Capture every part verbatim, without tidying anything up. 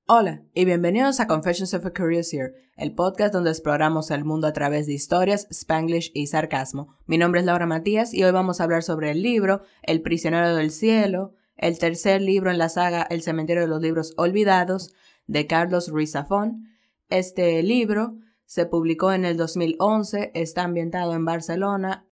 Hola y bienvenidos a Confessions of a Curiouser, el podcast donde exploramos el mundo a través de historias, spanglish y sarcasmo. Mi nombre es Laura Matías y hoy vamos a hablar sobre el libro El prisionero del cielo, el tercer libro en la saga El cementerio de los libros olvidados, de Carlos Ruiz Zafón. Este libro se publicó en el dos mil once, está ambientado en Barcelona.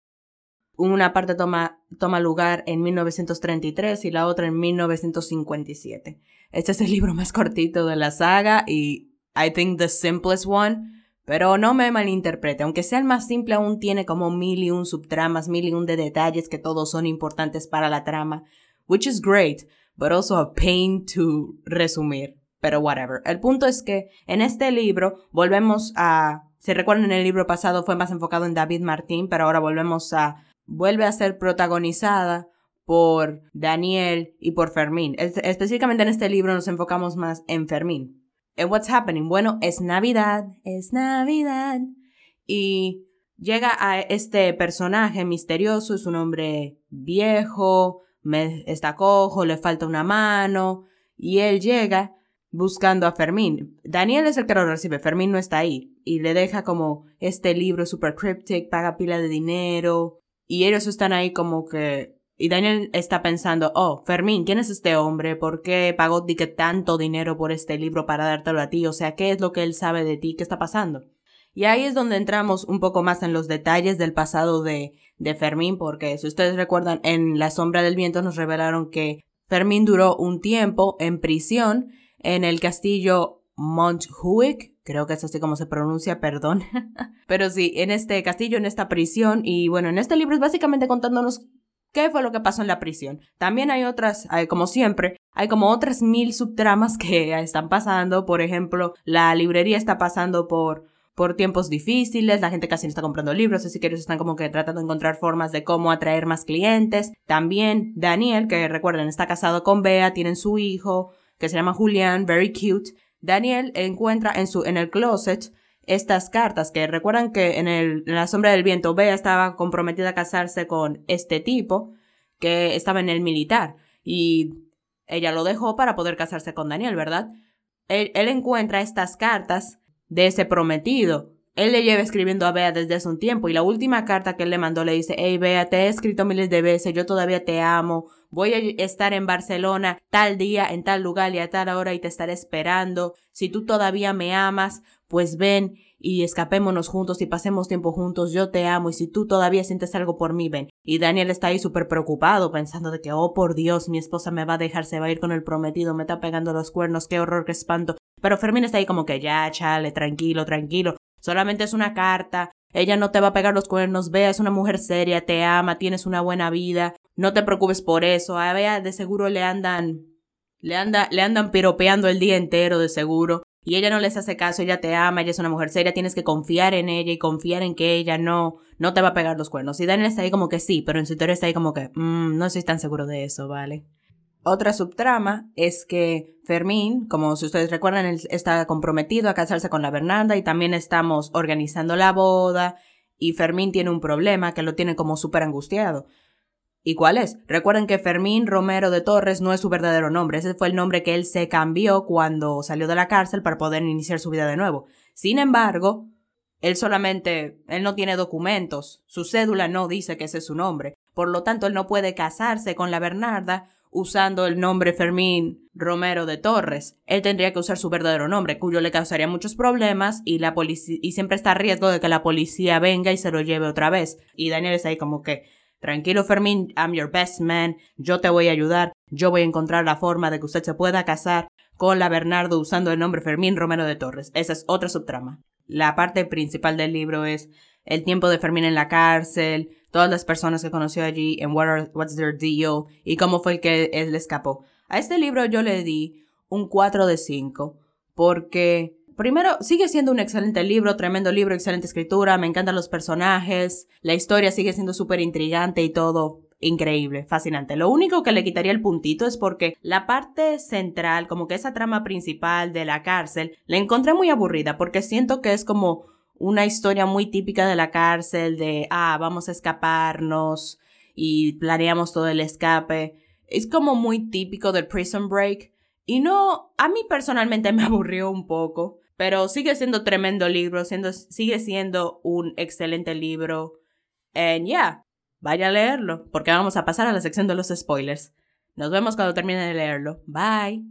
Una parte toma, toma lugar en mil novecientos treinta y tres y la otra en mil novecientos cincuenta y siete. Este es el libro más cortito de la saga y I think the simplest one, pero no me malinterprete, aunque sea el más simple aún tiene como mil y un subtramas, mil y un de detalles que todos son importantes para la trama, which is great, but also a pain to resumir, pero whatever. El punto es que en este libro volvemos a, si recuerdan en el libro pasado fue más enfocado en David Martín, pero ahora volvemos a vuelve a ser protagonizada por Daniel y por Fermín. Es- específicamente en este libro nos enfocamos más en Fermín. And what's happening? Bueno, es Navidad, es Navidad. Y llega a este personaje misterioso, es un hombre viejo, me, está cojo, le falta una mano, y él llega buscando a Fermín. Daniel es el que lo recibe, Fermín no está ahí, y le deja como este libro super cryptic, paga pila de dinero. Y ellos están ahí como que... Y Daniel está pensando, oh, Fermín, ¿quién es este hombre? ¿Por qué pagó di que tanto dinero por este libro para dártelo a ti? O sea, ¿qué es lo que él sabe de ti? ¿Qué está pasando? Y ahí es donde entramos un poco más en los detalles del pasado de, de Fermín, porque si ustedes recuerdan, en La sombra del viento nos revelaron que Fermín duró un tiempo en prisión en el castillo Montjuic, creo que es así como se pronuncia, perdón. Pero sí, en este castillo, en esta prisión, y bueno, en este libro es básicamente contándonos qué fue lo que pasó en la prisión. También hay otras, hay, como siempre, hay como otras mil subtramas que están pasando. Por ejemplo, la librería está pasando por, por tiempos difíciles, la gente casi no está comprando libros, así que ellos están como que tratando de encontrar formas de cómo atraer más clientes. También Daniel, que recuerden, está casado con Bea, tienen su hijo, que se llama Julián, very cute. Daniel encuentra en su en el closet estas cartas que recuerdan que en, el, en La sombra del viento Bea estaba comprometida a casarse con este tipo que estaba en el militar y ella lo dejó para poder casarse con Daniel, ¿verdad? Él, él encuentra estas cartas de ese prometido. Él le lleva escribiendo a Bea desde hace un tiempo y la última carta que él le mandó le dice, hey Bea, te he escrito miles de veces, yo todavía te amo, voy a estar en Barcelona tal día, en tal lugar y a tal hora y te estaré esperando. Si tú todavía me amas, pues ven y escapémonos juntos y pasemos tiempo juntos. Yo te amo y si tú todavía sientes algo por mí, ven. Y Daniel está ahí súper preocupado pensando de que, oh por Dios, mi esposa me va a dejar, se va a ir con el prometido, me está pegando los cuernos, qué horror, qué espanto. Pero Fermín está ahí como que ya, chale, tranquilo, tranquilo. Solamente es una carta. Ella no te va a pegar los cuernos. Bea es una mujer seria, te ama, tienes una buena vida. No te preocupes por eso. A Bea de seguro le andan, le anda, le andan piropeando el día entero de seguro. Y ella no les hace caso, ella te ama, ella es una mujer seria, tienes que confiar en ella y confiar en que ella no, no te va a pegar los cuernos. Y Daniel está ahí como que sí, pero en su teoría está ahí como que, mmm, no estoy tan seguro de eso, ¿vale? Otra subtrama es que Fermín, como si ustedes recuerdan, él está comprometido a casarse con la Bernarda y también estamos organizando la boda y Fermín tiene un problema que lo tiene como súper angustiado. ¿Y cuál es? Recuerden que Fermín Romero de Torres no es su verdadero nombre. Ese fue el nombre que él se cambió cuando salió de la cárcel para poder iniciar su vida de nuevo. Sin embargo, él solamente, él no tiene documentos. Su cédula no dice que ese es su nombre. Por lo tanto, él no puede casarse con la Bernarda usando el nombre Fermín Romero de Torres. Él tendría que usar su verdadero nombre, cuyo le causaría muchos problemas y la policía, y siempre está a riesgo de que la policía venga y se lo lleve otra vez. Y Daniel está ahí como que, tranquilo Fermín, I'm your best man, yo te voy a ayudar, yo voy a encontrar la forma de que usted se pueda casar con la Bernardo usando el nombre Fermín Romero de Torres. Esa es otra subtrama. La parte principal del libro es el tiempo de Fermín en la cárcel, todas las personas que conoció allí, en what are, what's their deal, y cómo fue el que él escapó. A este libro yo le di un cuatro de cinco, porque primero sigue siendo un excelente libro, tremendo libro, excelente escritura, me encantan los personajes, la historia sigue siendo súper intrigante y todo increíble, fascinante. Lo único que le quitaría el puntito es porque la parte central, como que esa trama principal de la cárcel, la encontré muy aburrida, porque siento que es como una historia muy típica de la cárcel de, ah, vamos a escaparnos y planeamos todo el escape. Es como muy típico del Prison Break Y no, a mí personalmente me aburrió un poco, pero sigue siendo tremendo libro, siendo, sigue siendo un excelente libro. And yeah, vaya a leerlo, porque vamos a pasar a la sección de los spoilers. Nos vemos cuando termine de leerlo. Bye.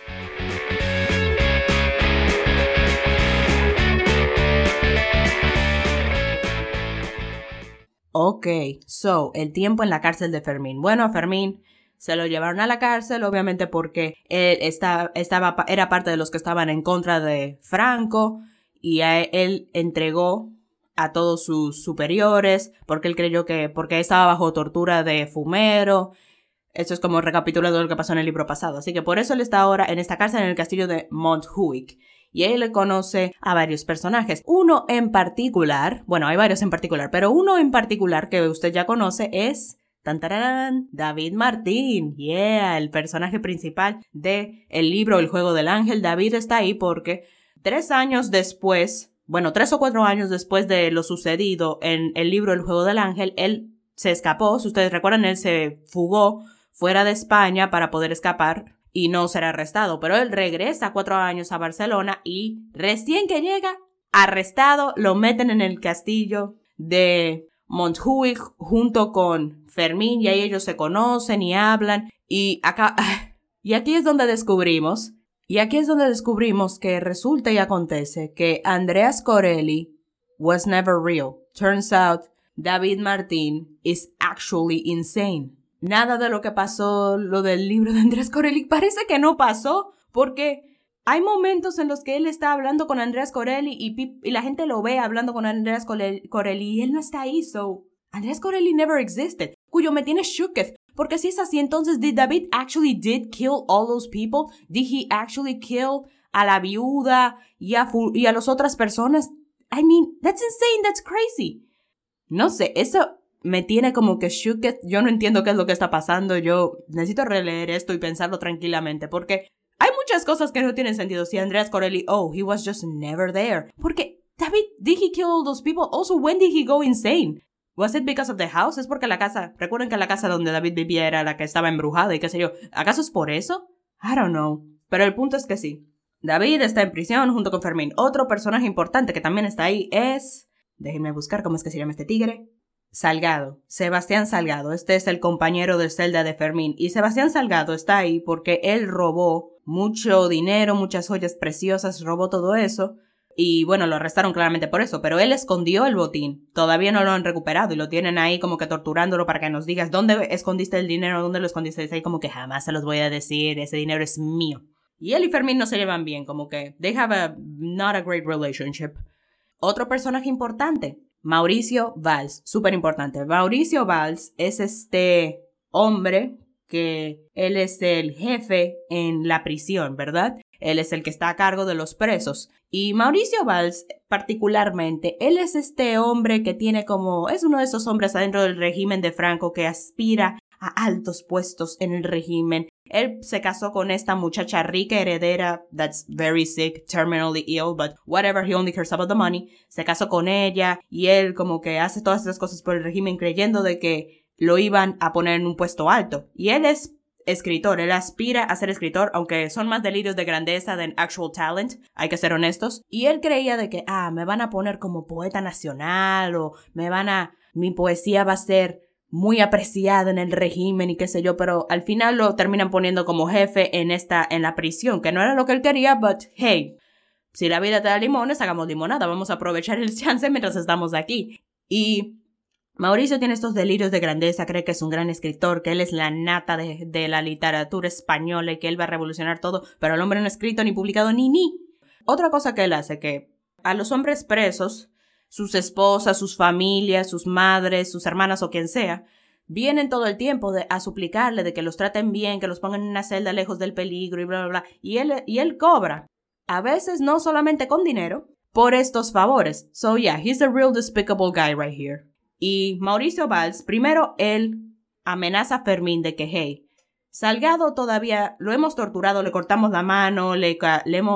Ok, so, el tiempo en la cárcel de Fermín. Bueno, a Fermín se lo llevaron a la cárcel, obviamente porque él está, estaba, era parte de los que estaban en contra de Franco y a él, él entregó a todos sus superiores porque él creyó que, porque estaba bajo tortura de fumero. Esto es como recapitulando lo que pasó en el libro pasado. Así que por eso él está ahora en esta cárcel en el castillo de Montjuic. Y él le conoce a varios personajes. Uno en particular, bueno, hay varios en particular, pero uno en particular que usted ya conoce es, tan, tararán, David Martín. Yeah, el personaje principal del libro El Juego del Ángel. David está ahí porque tres años después, bueno, tres o cuatro años después de lo sucedido en el libro El Juego del Ángel, él se escapó. Si ustedes recuerdan, él se fugó fuera de España para poder escapar y no ser arrestado, pero él regresa cuatro años a Barcelona y recién que llega, arrestado, lo meten en el castillo de Montjuic junto con Fermín y ahí ellos se conocen y hablan y acá, y aquí es donde descubrimos, y aquí es donde descubrimos que resulta y acontece que Andreas Corelli was never real. Turns out, David Martín is actually insane. Nada de lo que pasó, lo del libro de Andreas Corelli, parece que no pasó, porque hay momentos en los que él está hablando con Andreas Corelli y, y la gente lo ve hablando con Andreas Corelli y él no está ahí, so Andreas Corelli never existed, cuyo me tiene shooketh, porque si es así, entonces, did David actually did kill all those people? Did he actually kill a la viuda y a, y a las otras personas? I mean, that's insane, that's crazy. No sé, eso me tiene como que shooketh. Yo no entiendo qué es lo que está pasando. Yo necesito releer esto y pensarlo tranquilamente porque hay muchas cosas que no tienen sentido. Si Andreas Corelli, oh, he was just never there. Porque, David, did he kill all those people? Also, when did he go insane? Was it because of the house? ¿Es porque la casa? Recuerden que la casa donde David vivía era la que estaba embrujada y qué sé yo. ¿Acaso es por eso? I don't know. Pero el punto es que sí. David está en prisión junto con Fermín. Otro personaje importante que también está ahí es... Déjenme buscar cómo es que se llama este tigre. Salgado, Sebastián Salgado, este es el compañero de celda de Fermín y Sebastián Salgado está ahí porque él robó mucho dinero, muchas joyas preciosas, robó todo eso y bueno, lo arrestaron claramente por eso, pero él escondió el botín, todavía no lo han recuperado y lo tienen ahí como que torturándolo para que nos digas dónde escondiste el dinero, dónde lo escondiste, y ahí como que jamás se los voy a decir, ese dinero es mío. Y él y Fermín no se llevan bien, como que they have a not a great relationship. Otro personaje importante, Mauricio Valls, súper importante. Mauricio Valls es este hombre que él es el jefe en la prisión, ¿verdad? Él es el que está a cargo de los presos. Y Mauricio Valls, particularmente, él es este hombre que tiene como... es uno de esos hombres adentro del régimen de Franco que aspira a altos puestos en el régimen. Él se casó con esta muchacha rica heredera that's very sick, terminally ill, but whatever, he only cares about the money. Se casó con ella y él como que hace todas esas cosas por el régimen creyendo de que lo iban a poner en un puesto alto. Y él es escritor, él aspira a ser escritor, aunque son más delirios de grandeza than actual talent, hay que ser honestos. Y él creía de que, ah, me van a poner como poeta nacional o me van a... mi poesía va a ser muy apreciada en el régimen y qué sé yo, pero al final lo terminan poniendo como jefe en esta, en la prisión, que no era lo que él quería, but hey, si la vida te da limones, hagamos limonada, vamos a aprovechar el chance mientras estamos aquí. Y Mauricio tiene estos delirios de grandeza, cree que es un gran escritor, que él es la nata de, de la literatura española y que él va a revolucionar todo, pero el hombre no ha escrito ni publicado ni ni. Otra cosa que él hace, que a los hombres presos, sus esposas, sus familias, sus madres, sus hermanas o quien sea, vienen todo el tiempo de, a suplicarle de que los traten bien, que los pongan en una celda lejos del peligro y bla, bla, bla. Y él, y él cobra, a veces no solamente con dinero, por estos favores. So yeah, he's a real despicable guy right here. Y Mauricio Valls, primero él amenaza a Fermín de que, hey, Salgado todavía lo hemos torturado, le cortamos la mano, le, le hemos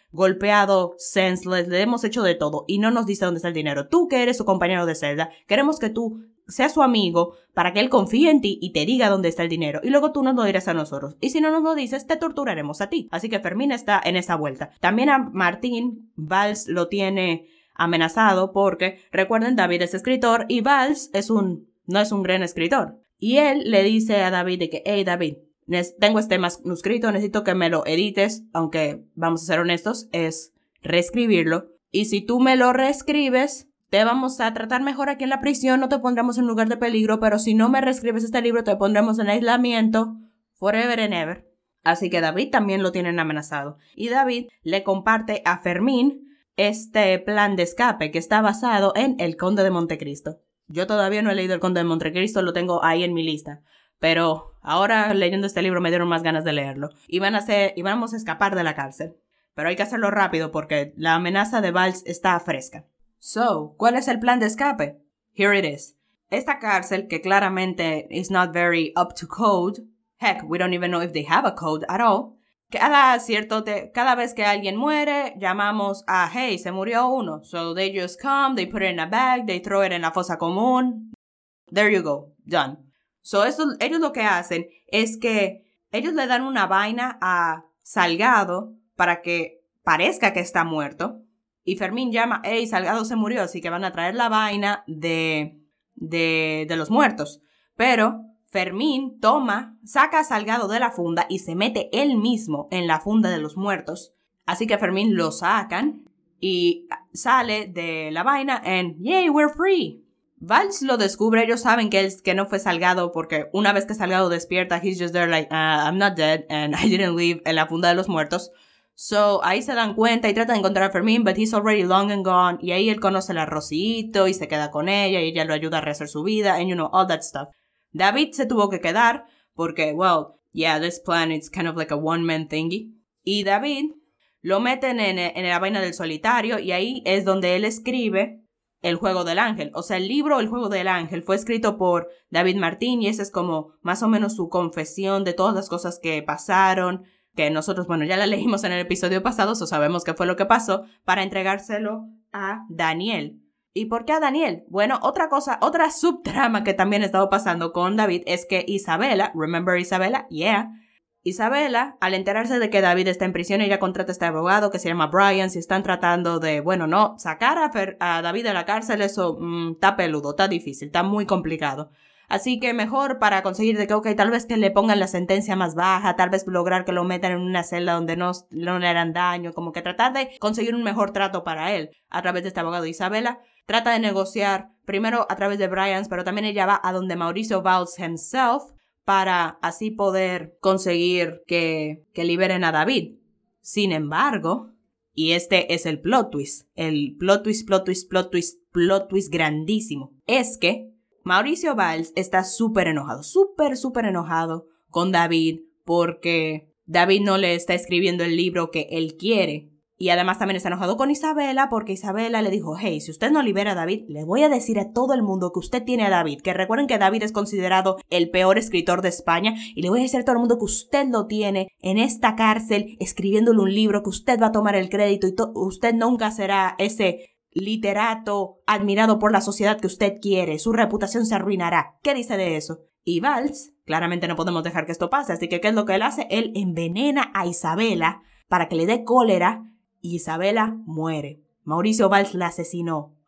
golpeado senseless, le hemos hecho de todo y no nos dice dónde está el dinero. Tú que eres su compañero de celda, queremos que tú seas su amigo para que él confíe en ti y te diga dónde está el dinero. Y luego tú nos lo dirás a nosotros. Y si no nos lo dices, te torturaremos a ti. Así que Fermín está en esa vuelta. También a Martín, Valls lo tiene amenazado porque, recuerden, David es escritor y Valls es un, no es un gran escritor. Y él le dice a David de que, hey David, tengo este manuscrito, necesito que me lo edites, aunque vamos a ser honestos, es reescribirlo. Y si tú me lo reescribes, te vamos a tratar mejor aquí en la prisión, no te pondremos en lugar de peligro, pero si no me reescribes este libro, te pondremos en aislamiento forever and ever. Así que David también lo tienen amenazado. Y David le comparte a Fermín este plan de escape que está basado en El Conde de Montecristo. Yo todavía no he leído El Conde de Montecristo, lo tengo ahí en mi lista. Pero ahora leyendo este libro me dieron más ganas de leerlo. Y, van a hacer, y vamos a escapar de la cárcel. Pero hay que hacerlo rápido porque la amenaza de Valls está fresca. So, ¿cuál es el plan de escape? Here it is. Esta cárcel, que claramente is not very up to code, heck, we don't even know if they have a code at all, cada cierto te- cada vez que alguien muere, llamamos a, hey, se murió uno. So they just come, they put it in a bag, they throw it en la fosa común. There you go, done. So esto, ellos lo que hacen es que ellos le dan una vaina a Salgado para que parezca que está muerto. Y Fermín llama, hey, Salgado se murió, así que van a traer la vaina de, de, de los muertos. Pero Fermín toma, saca a Salgado de la funda y se mete él mismo en la funda de los muertos. Así que Fermín lo sacan y sale de la vaina en, yay, we're free. Valls lo descubre, ellos saben que, él, que no fue Salgado porque una vez que Salgado despierta, he's just there like, uh, I'm not dead and I didn't leave en la funda de los muertos. So, ahí se dan cuenta y tratan de encontrar a Fermín, but he's already long and gone. Y ahí él conoce a la Rosito y se queda con ella y ella lo ayuda a rehacer su vida and you know, all that stuff. David se tuvo que quedar porque, well, yeah, this plan is kind of like a one-man thingy. Y David lo meten en, en la vaina del solitario y ahí es donde él escribe El Juego del Ángel. O sea, el libro El Juego del Ángel fue escrito por David Martín y esa es como más o menos su confesión de todas las cosas que pasaron, que nosotros, bueno, ya la leímos en el episodio pasado, so sabemos qué fue lo que pasó, para entregárselo a Daniel. ¿Y por qué a Daniel? Bueno, otra cosa, otra subtrama que también ha estado pasando con David es que Isabela, remember Isabela? Yeah. Isabela, al enterarse de que David está en prisión, ella contrata a este abogado que se llama Brian, si están tratando de, bueno, no, sacar a, Fer, a David de la cárcel, eso mmm, está peludo, está difícil, está muy complicado. Así que mejor para conseguir de que, ok, tal vez que le pongan la sentencia más baja, tal vez lograr que lo metan en una celda donde no, no le harán daño, como que tratar de conseguir un mejor trato para él a través de este abogado. Isabela trata de negociar primero a través de Brian, pero también ella va a donde Mauricio Valls himself para así poder conseguir que, que liberen a David. Sin embargo, y este es el plot twist, el plot twist, plot twist, plot twist, plot twist grandísimo, es que Mauricio Valls está súper enojado, súper, súper enojado con David porque David no le está escribiendo el libro que él quiere. Y además también está enojado con Isabela porque Isabela le dijo, hey, si usted no libera a David, le voy a decir a todo el mundo que usted tiene a David. Que recuerden que David es considerado el peor escritor de España y le voy a decir a todo el mundo que usted lo tiene en esta cárcel escribiéndole un libro, que usted va a tomar el crédito y usted nunca será ese literato admirado por la sociedad que usted quiere. Su reputación se arruinará. ¿Qué dice de eso? Y Valls, claramente no podemos dejar que esto pase, así que ¿qué es lo que él hace? Él envenena a Isabela para que le dé cólera y Isabela muere. Mauricio Valls la asesinó.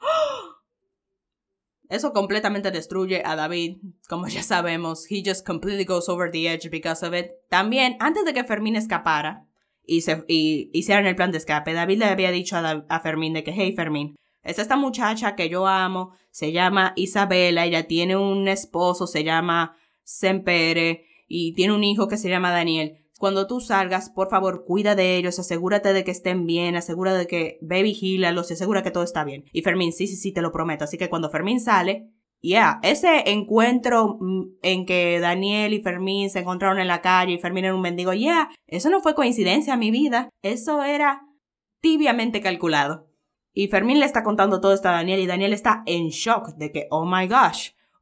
Eso completamente destruye a David, como ya sabemos. He just completely goes over the edge because of it. También, antes de que Fermín escapara y, se, y hicieran el plan de escape, David le había dicho a, a Fermín de que, hey Fermín, es esta muchacha que yo amo, se llama Isabela, ella tiene un esposo, se llama Sempere, y tiene un hijo que se llama Daniel. Cuando tú salgas, por favor, cuida de ellos, asegúrate de que estén bien, asegura de que ve, vigílalos, asegura que todo está bien. Y Fermín, sí, sí, sí, te lo prometo. Así que cuando Fermín sale, yeah, ese encuentro en que Daniel y Fermín se encontraron en la calle y Fermín era un mendigo, yeah, eso no fue coincidencia, mi vida. Eso era tibiamente calculado. Y Fermín le está contando todo esto a Daniel y Daniel está en shock de que, oh my gosh,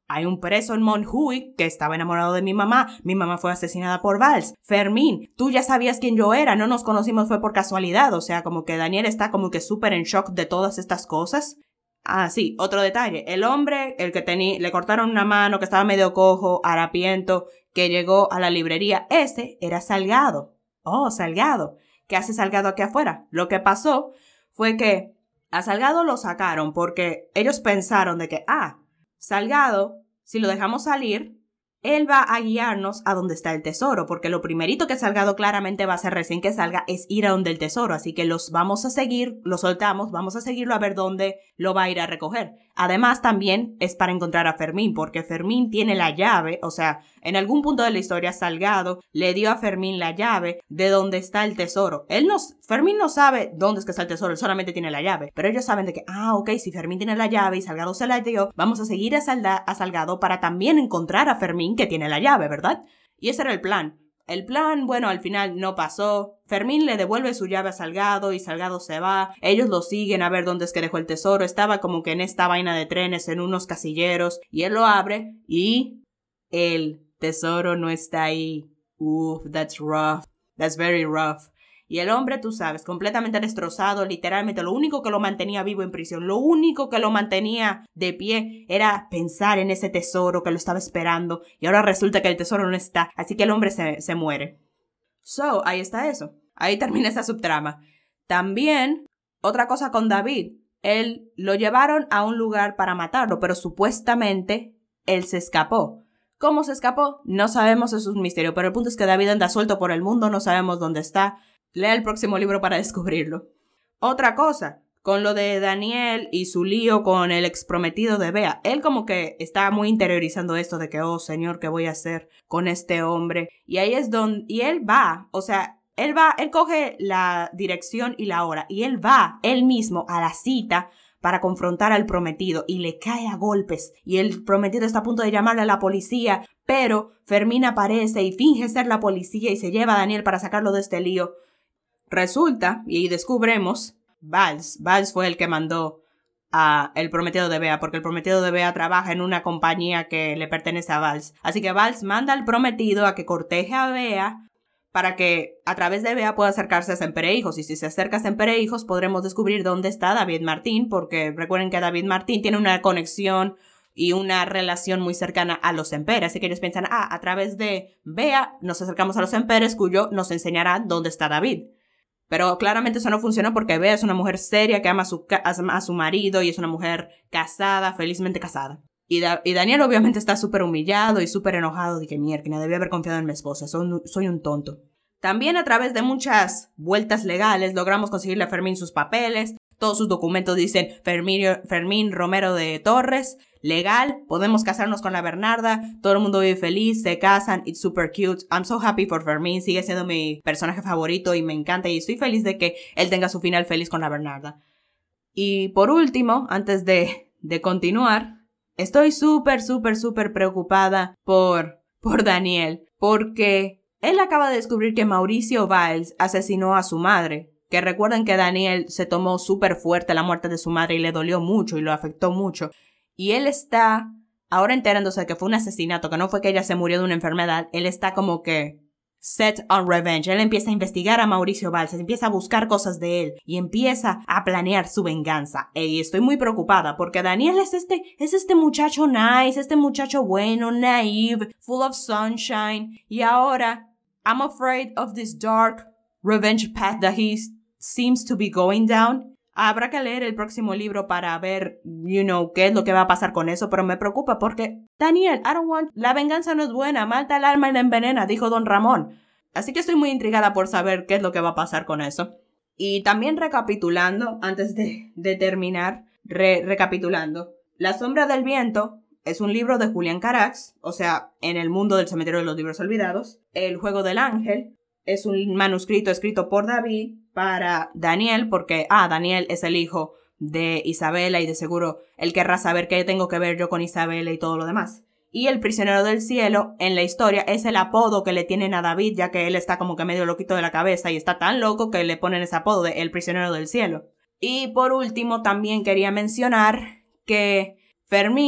Hay un preso en Montjuic que estaba enamorado de mi mamá. Mi mamá fue asesinada por Valls. Fermín, tú ya sabías quién yo era. No nos conocimos, fue por casualidad. O sea, como que Daniel está como que súper en shock de todas estas cosas. Ah, sí, otro detalle. El hombre, el que tenía, le cortaron una mano, que estaba medio cojo, harapiento, que llegó a la librería, ese era Salgado. Oh, Salgado. ¿Qué hace Salgado aquí afuera? Lo que pasó fue que a Salgado lo sacaron porque ellos pensaron de que, ah, Salgado, si lo dejamos salir, él va a guiarnos a donde está el tesoro, porque lo primerito que Salgado claramente va a hacer recién que salga es ir a donde el tesoro, así que los vamos a seguir, lo soltamos, vamos a seguirlo a ver dónde lo va a ir a recoger. Además, también es para encontrar a Fermín, porque Fermín tiene la llave, o sea, en algún punto de la historia Salgado le dio a Fermín la llave de donde está el tesoro. Él no, Fermín no sabe dónde es que está el tesoro, él solamente tiene la llave, pero ellos saben de que, ah, ok, si Fermín tiene la llave y Salgado se la dio, vamos a seguir a, Salda, a Salgado para también encontrar a Fermín que tiene la llave, ¿verdad? Y ese era el plan. El plan, bueno, al final no pasó. Fermín le devuelve su llave a Salgado y Salgado se va. Ellos lo siguen a ver dónde es que dejó el tesoro. Estaba como que en esta vaina de trenes, en unos casilleros. Y él lo abre y el tesoro no está ahí. Uf, that's rough. That's very rough. Y el hombre, tú sabes, completamente destrozado, literalmente lo único que lo mantenía vivo en prisión, lo único que lo mantenía de pie era pensar en ese tesoro que lo estaba esperando y ahora resulta que el tesoro no está, así que el hombre se, se muere. So, ahí está eso. Ahí termina esa subtrama. También, otra cosa con David, él lo llevaron a un lugar para matarlo, pero supuestamente él se escapó. ¿Cómo se escapó? No sabemos, eso es un misterio, pero el punto es que David anda suelto por el mundo, no sabemos dónde está. Lea el próximo libro para descubrirlo. Otra cosa, con lo de Daniel y su lío con el exprometido de Bea, él como que está muy interiorizando esto de que, oh señor, ¿qué voy a hacer con este hombre? Y ahí es donde, y él va, o sea, él va, él coge la dirección y la hora, y él va, él mismo, a la cita para confrontar al prometido, y le cae a golpes, y el prometido está a punto de llamarle a la policía, pero Fermín aparece y finge ser la policía y se lleva a Daniel para sacarlo de este lío. Resulta, y descubremos, Valls, Valls fue el que mandó a el prometido de Bea, porque el prometido de Bea trabaja en una compañía que le pertenece a Valls. Así que Valls manda al prometido a que corteje a Bea para que a través de Bea pueda acercarse a Semperehijos. Y si se acerca a Semperehijos podremos descubrir dónde está David Martín, porque recuerden que David Martín tiene una conexión y una relación muy cercana a los Semperes, así que ellos piensan, ah, a través de Bea nos acercamos a los Semperes, cuyo nos enseñará dónde está David. Pero claramente eso no funcionó porque Bea es una mujer seria que ama a su, a su marido y es una mujer casada, felizmente casada. Y, da, y Daniel obviamente está súper humillado y súper enojado de que mierda, debía haber confiado en mi esposa, soy, soy un tonto. También a través de muchas vueltas legales logramos conseguirle a Fermín sus papeles. Todos sus documentos dicen Fermín, Fermín Romero de Torres, legal, podemos casarnos con la Bernarda, todo el mundo vive feliz, se casan, it's super cute, I'm so happy for Fermín, sigue siendo mi personaje favorito y me encanta y estoy feliz de que él tenga su final feliz con la Bernarda. Y por último, antes de, de continuar, estoy súper, súper, súper preocupada por, por Daniel, porque él acaba de descubrir que Mauricio Valls asesinó a su madre. Que recuerden que Daniel se tomó súper fuerte la muerte de su madre y le dolió mucho y lo afectó mucho. Y él está ahora enterándose de que fue un asesinato, que no fue que ella se murió de una enfermedad. Él está como que set on revenge. Él empieza a investigar a Mauricio Valls, empieza a buscar cosas de él y empieza a planear su venganza. Y estoy muy preocupada porque Daniel es este, es este muchacho nice, este muchacho bueno, naive, full of sunshine. Y ahora, I'm afraid of this dark revenge path that he's seems to be going down. Habrá que leer el próximo libro para ver, you know, qué es lo que va a pasar con eso, pero me preocupa porque, Daniel, I don't want, la venganza no es buena, mata el alma y la envenena, dijo don Ramón. Así que estoy muy intrigada por saber qué es lo que va a pasar con eso. Y también recapitulando, antes de, de terminar, re, recapitulando, La sombra del viento es un libro de Julián Carax, o sea, en el mundo del cementerio de los libros olvidados. El juego del ángel es un manuscrito escrito por David para Daniel, porque, ah, Daniel es el hijo de Isabela y de seguro él querrá saber qué tengo que ver yo con Isabela y todo lo demás. Y el prisionero del cielo en la historia es el apodo que le tienen a David, ya que él está como que medio loquito de la cabeza y está tan loco que le ponen ese apodo de el prisionero del cielo. Y por último también quería mencionar que Fermín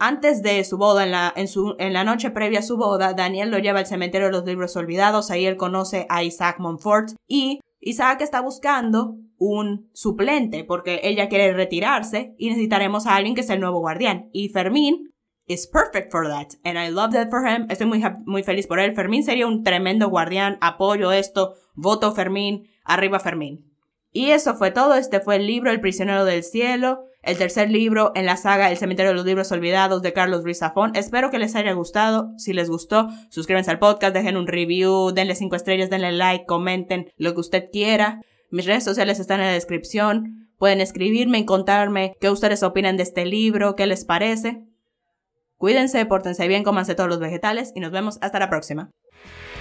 Antes de su boda, en la, en, su, en la noche previa a su boda, Daniel lo lleva al cementerio de los libros olvidados. Ahí él conoce a Isaac Montfort y Isaac está buscando un suplente porque ella quiere retirarse y necesitaremos a alguien que sea el nuevo guardián. Y Fermín is perfect for that, and I love that for him. Estoy muy, muy feliz por él. Fermín sería un tremendo guardián. Apoyo esto. Voto Fermín. Arriba Fermín. Y eso fue todo. Este fue el libro El prisionero del cielo, el tercer libro en la saga El cementerio de los libros olvidados de Carlos Ruiz Zafón. Espero que les haya gustado. Si les gustó, suscríbanse al podcast, dejen un review, denle cinco estrellas, denle like, comenten lo que usted quiera. Mis redes sociales están en la descripción. Pueden escribirme y contarme qué ustedes opinan de este libro, qué les parece. Cuídense, pórtense bien, cómanse todos los vegetales y nos vemos hasta la próxima.